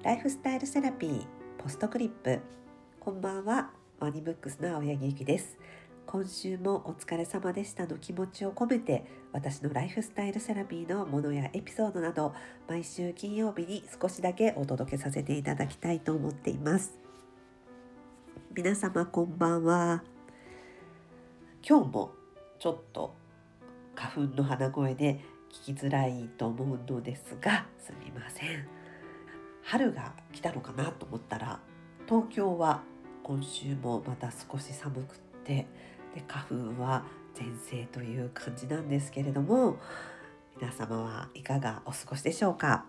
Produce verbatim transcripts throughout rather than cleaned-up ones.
ライフスタイルセラピーポストクリップ。こんばんは、ワニブックスの青柳ゆきです。今週もお疲れ様でしたの気持ちを込めて、私のライフスタイルセラピーのものやエピソードなど、毎週金曜日に少しだけお届けさせていただきたいと思っています。皆様こんばんは。今日もちょっと花粉の鼻声で聞きづらいと思うのですが、すみません。春が来たのかなと思ったら、東京は今週もまた少し寒くって、で花粉は全盛という感じなんですけれども、皆様はいかがお過ごしでしょうか。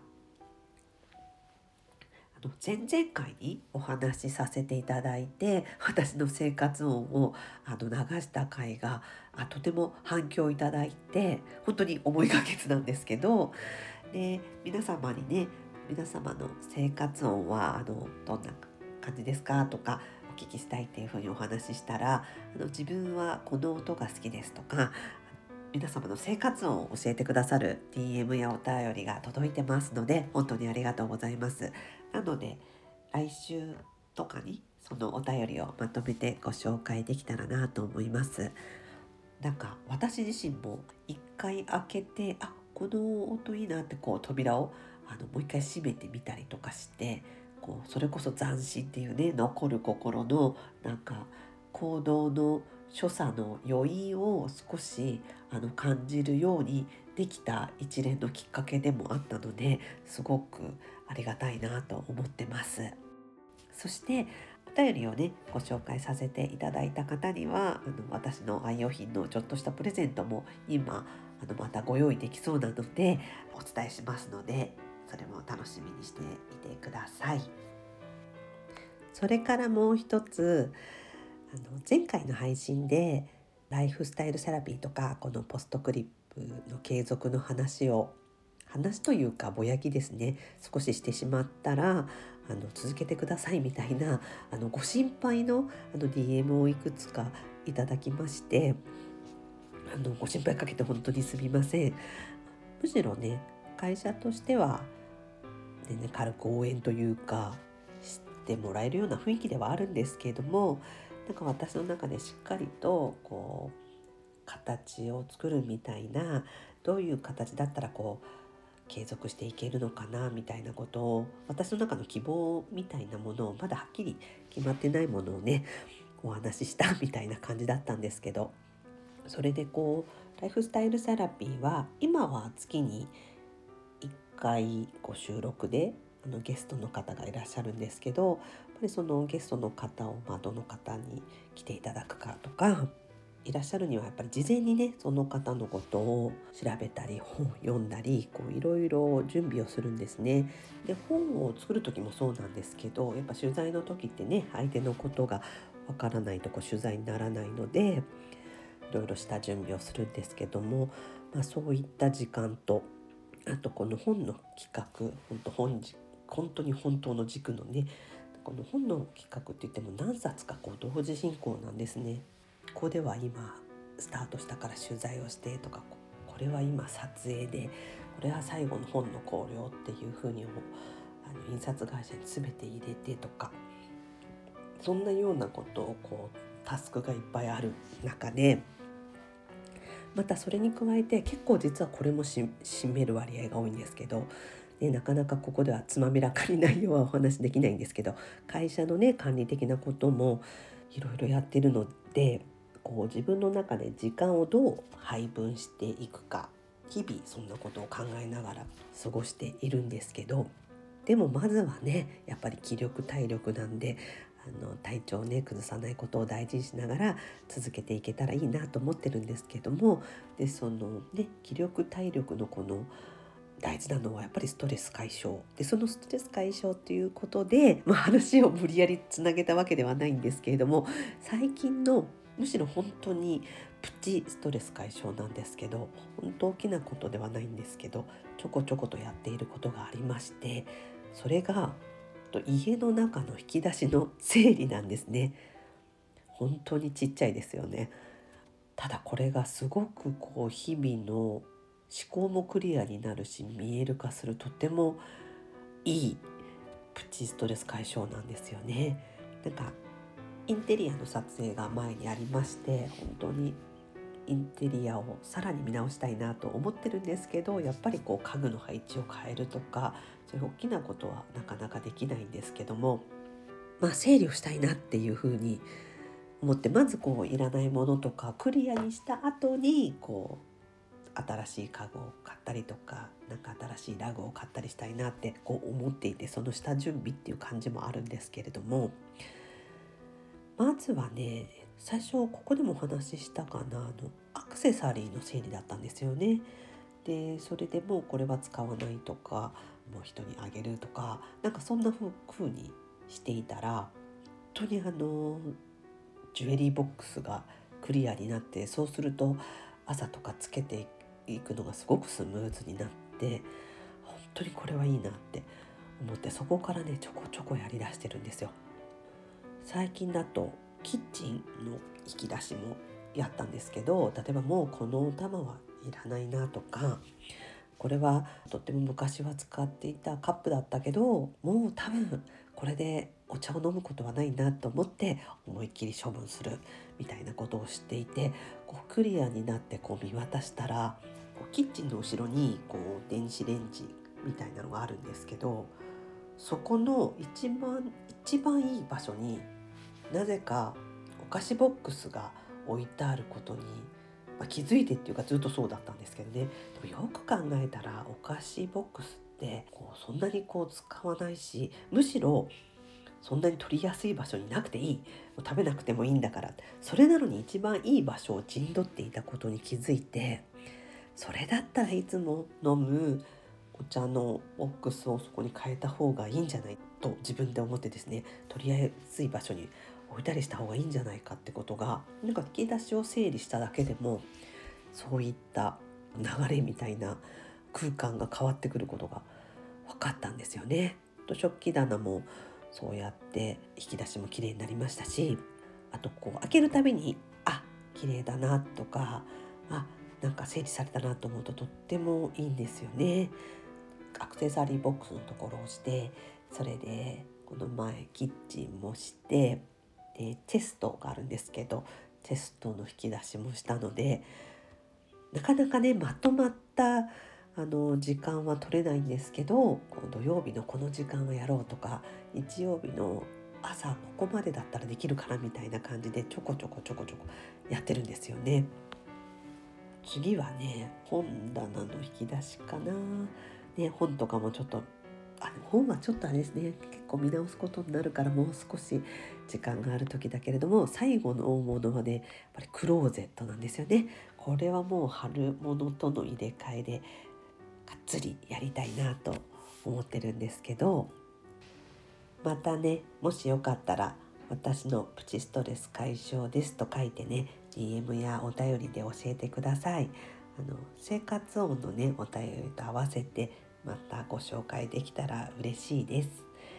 あの前々回にお話しさせていただいて、私の生活音をあの流した回があとても反響いただいて、本当に思いがけずなんですけど、で皆様にね、皆様の生活音はあのどんな感じですかとかお聞きしたいっていうふうにお話ししたら、あの自分はこの音が好きですとか、皆様の生活音を教えてくださる ディーエム やお便りが届いてますので、本当にありがとうございます。なので来週とかにそのお便りをまとめてご紹介できたらなと思います。なんか私自身も一回開けて、あ、この音いいなってこう扉をあのもう一回閉めてみたりとかして、こうそれこそ斬新っていうね、残る心のなんか行動の所作の余韻を少しあの感じるようにできた一連のきっかけでもあったので、すごくありがたいなと思ってます。そしてお便りをねご紹介させていただいた方には、あの私の愛用品のちょっとしたプレゼントも今あのまたご用意できそうなのでお伝えしますので、それも楽しみにしていてください。それからもう一つ、あの前回の配信でライフスタイルセラピーとかこのポストクリップの継続の話を話というかぼやきですね、少ししてしまったら、あの続けてくださいみたいなあのご心配のあの ディーエム をいくつかいただきまして、あのご心配かけて本当にすみません。むしろね、会社としては全然軽く応援というかしてもらえるような雰囲気ではあるんですけれども、なんか私の中でしっかりとこう形を作るみたいな、どういう形だったらこう継続していけるのかなみたいなことを、私の中の希望みたいなものをまだはっきり決まってないものをねお話ししたみたいな感じだったんですけど、それでこうライフスタイルセラピーは今は月にいっかいご収録であのゲストの方がいらっしゃるんですけど、やっぱりそのゲストの方を、まあ、どの方に来ていただくかとか、いらっしゃるにはやっぱり事前にねその方のことを調べたり本を読んだり、こういろいろ準備をするんですね。で本を作る時もそうなんですけど、やっぱ取材の時ってね相手のことがわからないとこう取材にならないので、いろいろした準備をするんですけども、まあ、そういった時間と、あとこの本の企画、本当本本当に本当の軸のね、この本の企画って言っても何冊かこう同時進行なんですね。ここでは今スタートしたから取材をしてとか、これは今撮影で、これは最後の本の考慮っていうふうにもあの印刷会社に全て入れてとか、そんなようなことをこうタスクがいっぱいある中で、またそれに加えて結構実はこれもし占める割合が多いんですけど、ね、なかなかここではつまびらかに内容はお話できないんですけど、会社のね管理的なこともいろいろやってるので、こう自分の中で時間をどう配分していくか、日々そんなことを考えながら過ごしているんですけど、でもまずはねやっぱり気力体力なんで、あの体調をね崩さないことを大事にしながら続けていけたらいいなと思ってるんですけども、でそのね気力体力のこの大事なのはやっぱりストレス解消で、そのストレス解消ということで、まあ、話を無理やりつなげたわけではないんですけれども、最近のむしろ本当にプチストレス解消なんですけど、本当大きなことではないんですけど、ちょこちょことやっていることがありまして、それが家の中の引き出しの整理なんですね。本当にちっちゃいですよね。ただこれがすごくこう日々の思考もクリアになるし、見える化するとてもいいプチストレス解消なんですよね。なんかインテリアの撮影が前にありまして、本当にインテリアをさらに見直したいなと思ってるんですけど、やっぱりこう家具の配置を変えるとか、そういう大きなことはなかなかできないんですけども、まあ整理をしたいなっていうふうに思って、まずこういらないものとかクリアにした後にこう新しい家具を買ったりとか、なんか新しいラグを買ったりしたいなってこう思っていて、その下準備っていう感じもあるんですけれども、まずはね、最初ここでもお話ししたかな、あのアクセサリーの整理だったんですよね。でそれでもうこれは使わないとか、もう人にあげるとか、なんかそんな風にしていたら、本当にあのジュエリーボックスがクリアになって、そうすると朝とかつけていくのがすごくスムーズになって、本当にこれはいいなって思って、そこからねちょこちょこやりだしてるんですよ。最近だとキッチンの引き出しもやったんですけど、例えばもうこのお玉はいらないなとか、これはとっても昔は使っていたカップだったけど、もう多分これでお茶を飲むことはないなと思って思いっきり処分するみたいなことをしていて、こうクリアになってこう見渡したら、こうキッチンの後ろにこう電子レンジみたいなのがあるんですけど、そこの一番一番いい場所になぜかお菓子ボックスが置いてあることに、まあ、気づいてっていうかずっとそうだったんですけどね。でもよく考えたらお菓子ボックスってこうそんなにこう使わないし、むしろそんなに取りやすい場所になくていい、もう食べなくてもいいんだから、それなのに一番いい場所を陣取っていたことに気づいて、それだったらいつも飲むお茶のボックスをそこに変えた方がいいんじゃないと自分で思ってですね、取りやすい場所に置いたりした方がいいんじゃないかってことが、なんか引き出しを整理しただけでもそういった流れみたいな空間が変わってくることが分かったんですよね。と食器棚もそうやって引き出しも綺麗になりましたし、あとこう開けるたびにあ綺麗だなとか、あなんか整理されたなと思うととってもいいんですよね。アクセサリーボックスのところをして、それでこの前キッチンもして、でチェストがあるんですけど、チェストの引き出しもしたので、なかなかねまとまったあの時間は取れないんですけど、こう土曜日のこの時間はやろうとか、日曜日の朝ここまでだったらできるかなみたいな感じでちょこちょこちょこちょこやってるんですよね。次はね本棚の引き出しかな。ね、本とかもちょっとあ本はちょっとあれですね、結構見直すことになるから、もう少し時間がある時だけれども、最後の大物はねやっぱりクローゼットなんですよね。これはもう春物との入れ替えでがっつりやりたいなと思ってるんですけど、またねもしよかったら私のプチストレス解消ですと書いてね ディーエム やお便りで教えてください。あの生活音のねお便りと合わせてまたご紹介できたら嬉しいです。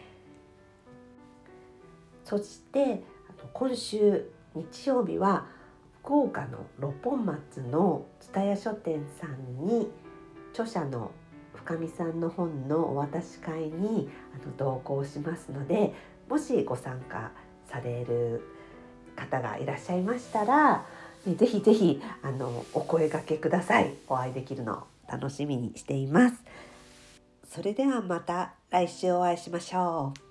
そしてあと今週日曜日は福岡の六本松の蔦屋書店さんに著者の深見さんの本のお渡し会にあの同行しますので、もしご参加される方がいらっしゃいましたら、ね、ぜひぜひあのお声掛けください。お会いできるのを楽しみにしています。それではまた来週お会いしましょう。